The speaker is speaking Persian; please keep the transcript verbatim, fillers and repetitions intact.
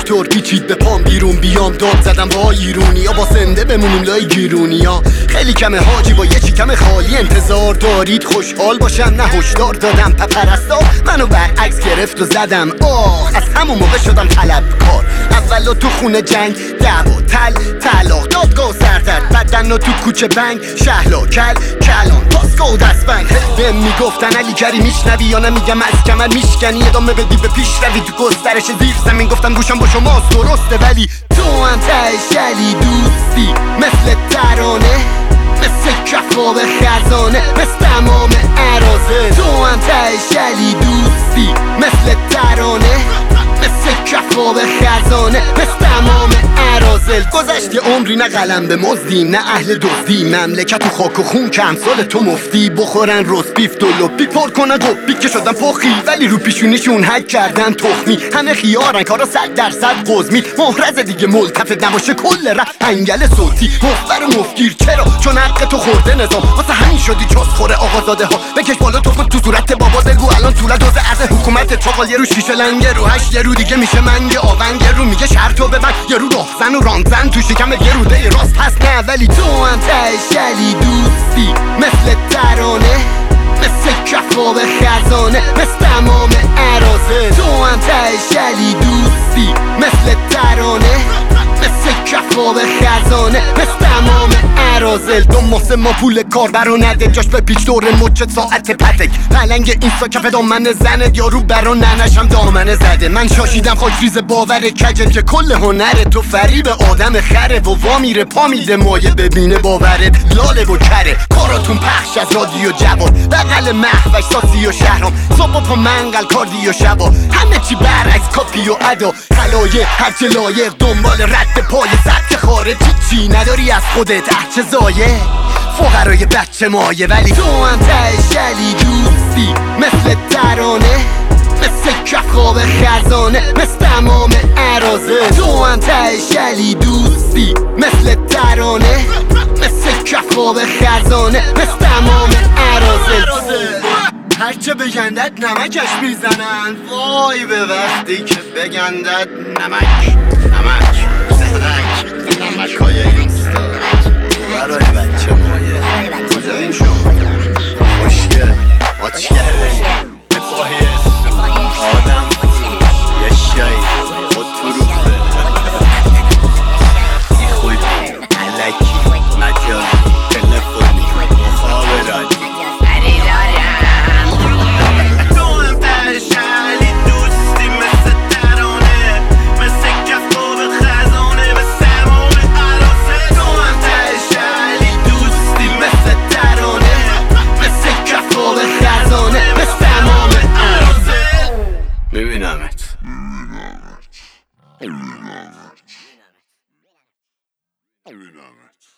موتور پیچید به پام بیرون بیام داد زدم با ایرونی یا با سنده بمونیم لای گیرونی ها. خیلی کمه حاجی با یه چیکم خالی انتظار دارید خوشحال باشم نه هشدار دادم پپرستا منو برعکس گرفت و زدم آه از همون موقع شدم طلبکار. اولو تو خونه جنگ دعوا تل طلاق دادگاه سردرد بدن و تو کوچه بنگ شهلا کل کلان پاسگاه دست بنگ به میگفتن علی کری میشنوی یا نمیگم از کمر میشکنی ادامه بدی به پیش روی تو گسترش زیر زمین گفتم گوشم با شماست درسته ولی تو هم تشلی دوستی مثل ترانه مثل کفاب خزانه مثل تمام عرازه تو هم تشلی دوستی مثل ترانه مثل کفاب خزانه مثل تمام عرازل گذشت یه عمری نه قلم به مزدیم نه اهل دزدی مملکت و خاک و خون که امثال تو مفتی بخورن روز بیف دلو بی پر کنن قبی که شدن فخی ولی رو پیشونیشون حک کردن تخمی همه خیارن کارا صد درصد قزمی محرز دیگه ملتفت نباشه کل رفت انگل صوتی مفبر و مفگیر چرا چون حق تو خورده نظام واسه همین شدی جز خوره آقازاده ها بکش بالا تخم تو صورت بابا بگو الان طول دوز از حکومت چاقال یه رو شیشه لنگه رو هشت یه رو دیگه میشه منگه آونگ یه رو میگه شرطو ببند یه رو راهزن و رانزن تو شکم یه روده راست هست نه ولی تو هم تشلی دوستی مثل ترانه مثل کفاب خزانه مثل تمام عرازه تو هم تشلی دوستی مثل ترانه مثل کفاب خزانه مثل تمام عرازل دو ماسه ما پول کار برا نده جاش به پیچ دور مچت ساعت پتک پلنگ اینستا کف دامن زنت یارو برا ننشم دامنه زده من شاشیدم خاک ریز باور کجت که کل هنر تو فریب آدم خره و وا میره پا میده مایه ببینه باورت لاله و کره کاراتون پخش از رادیو جواد بغل محوش ساسی و شهرام صبح پا منقل کاردی و شبا همه چی برعکس کاپی و ادا خلایه هرچه لایق دنبال رد پای سبک خارجی چی نداری از خودت احچه زایه فقرای بچه مایه ولی تو هم تشلی دوستی مثل ترانه مثل کفاب خزانه مثل تمام عرازه تو هم تشلی دوستی مثل ترانه مثل کفاب خزانه مثل تمام عرازه هرچه بگندد نمکش میزنن وای به وقتی که بگندد نمک نمک زدک نمک های اینستا برای بچه مایه کجاییم شما خوشگل آچ کرده بپاهیست آدم یه شایی خود تو رو بده ای خوی علکی مجازی تلفنی مخابراتی میبینمت میبینمت میبینمت